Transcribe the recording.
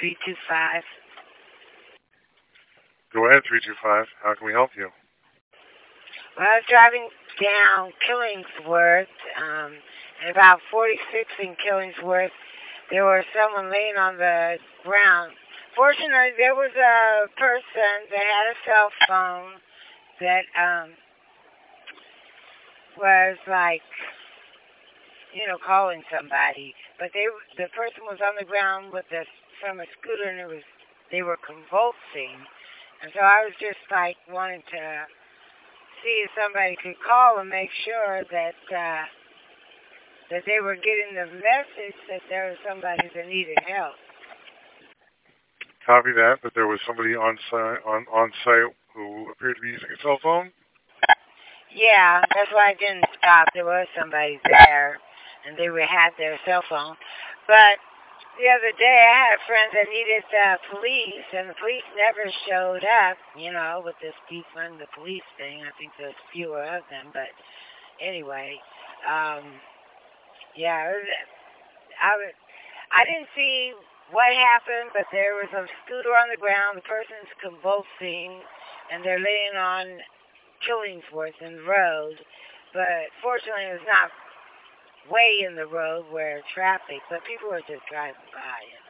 325. Go ahead, 325. How can we help you? Well, I was driving down Killingsworth, and about 46 in Killingsworth, there was someone laying on the ground. Fortunately, there was a person that had a cell phone that was like, calling somebody. But the person was on the ground from a scooter, and they were convulsing. And so I was just like wanting to see if somebody could call and make sure that they were getting the message that there was somebody that needed help. Copy that. That there was somebody on site who appeared to be using a cell phone. Yeah, that's why I didn't stop. There was somebody there, and they had their cell phone. But the other day, I had friends that needed police, and the police never showed up. With this defund the police thing, I think there's fewer of them. But anyway, yeah, I didn't see what happened, but there was a scooter on the ground. The person's convulsing, and they're laying on Killingsworth in the road. But fortunately, it was not way in the road where traffic, but people were just driving by.